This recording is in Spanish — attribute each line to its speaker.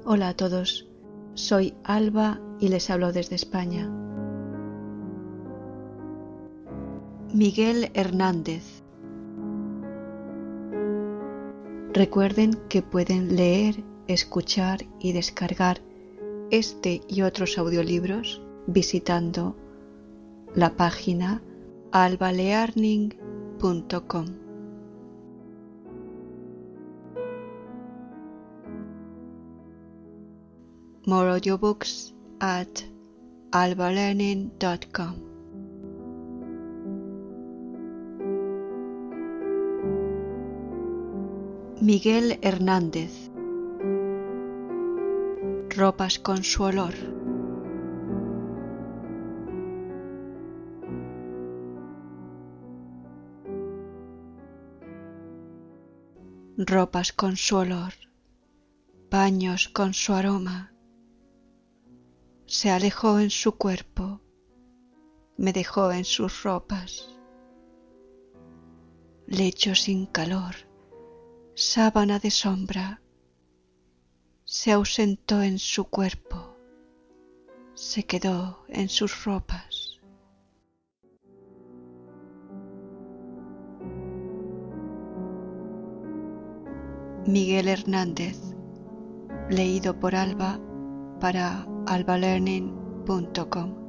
Speaker 1: Hola a todos, soy Alba y les hablo desde España. Miguel Hernández. Recuerden que pueden leer, escuchar y descargar este y otros audiolibros visitando la página albalearning.com. More audiobooks at albalearning.com. Miguel Hernández. Ropas con su olor. Ropas con su olor, paños con su aroma. Se alejó en su cuerpo, me dejó en sus ropas. Lecho sin calor, sábana de sombra. Se ausentó en su cuerpo, se quedó en sus ropas. Miguel Hernández, leído por Alba para albalearning.com.